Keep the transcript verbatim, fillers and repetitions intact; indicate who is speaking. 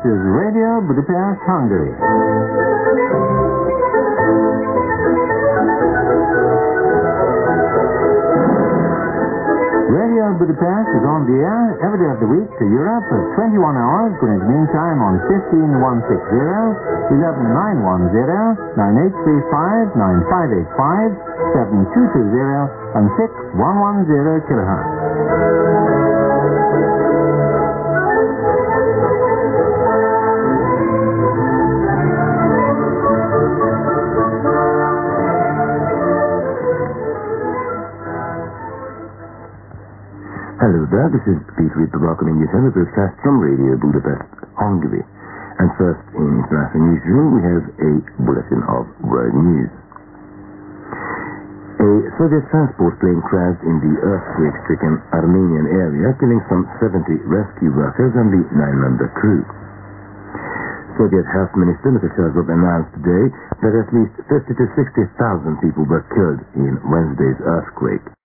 Speaker 1: is Radio Budapest, Hungary. Radio Budapest is on the air every day of the week to Europe at twenty-one hours, Greenwich Mean Time on fifteen one sixty, eleven nine ten, nine eight three five, nine five eight five, seven two two zero, and six one one zero kilohertz.
Speaker 2: Hello there, this is Peter Ripper welcoming you to the broadcast from Radio Budapest, Hungary. And first in international newsroom, we have a bulletin of world news. A Soviet transport plane crashed in the earthquake-stricken Armenian area, killing some seventy rescue workers and the nine-member crew. Soviet Health Minister Mister Shazov announced today that at least fifty to sixty thousand people were killed in Wednesday's earthquake.